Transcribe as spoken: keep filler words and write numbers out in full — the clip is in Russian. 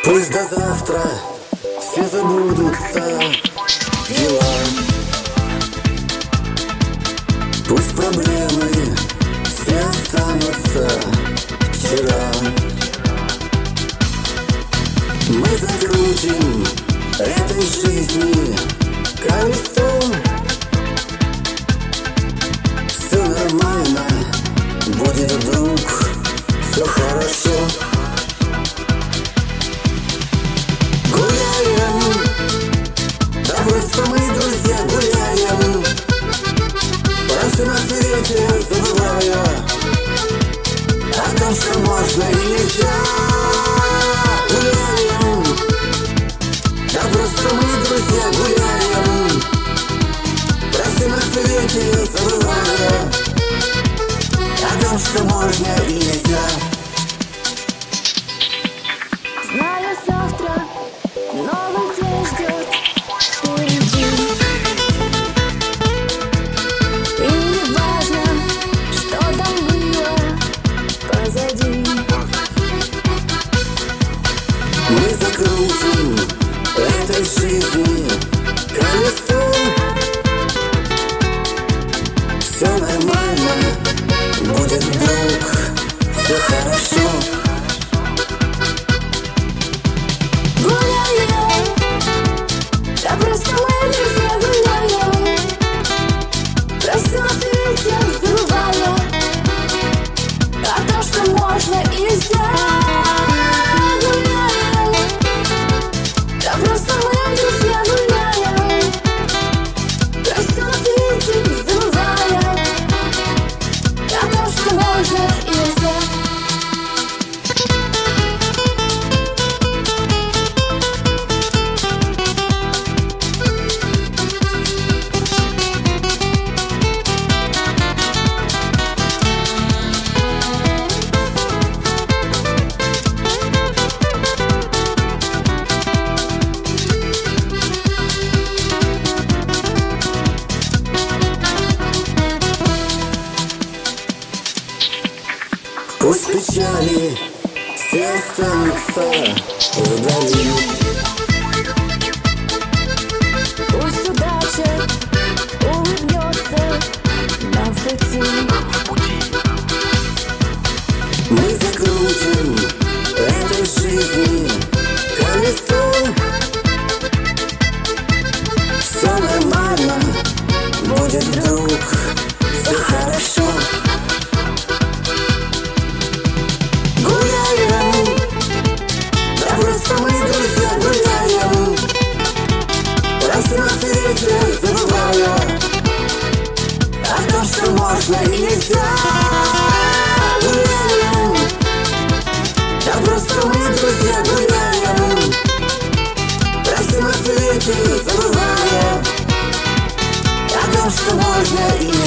Пусть до завтра все забудутся дела, пусть проблемы все останутся вчера. Мы закрутим этой жизни колесо, все нормально, будет вдруг все хорошо. Гуляем, да просто мы, друзья, гуляем, про все на свете забывая о том, что можно и нельзя. Гуляем, да просто мы, друзья, гуляем, про все на свете забывая о том, что можно и нельзя. Знаю, завтра новый день ждет впереди, и не важно, что там было позади. Мы закрутим этой жизни колесо, все нормально, будет вдруг все хорошо. Гуляем, да просто мы, друзья, гуляем, про все на свете забывая о том, что можно и нельзя. Гуляем, да просто мы, друзья, гуляем, про все на свете забывая о том, что можно и нельзя. Пусть печали все останутся вдали, Пусть удача улыбнется нам в пути. мы закрутим этой жизни колесо, все нормально, будет вдруг все хорошо. Гуляем, да просто мы, друзья, гуляем, про все на свете забывая о том, что можно и нельзя. Гуляем, да просто мы, друзья, гуляем, про все на свете забывая о том, что можно и нельзя.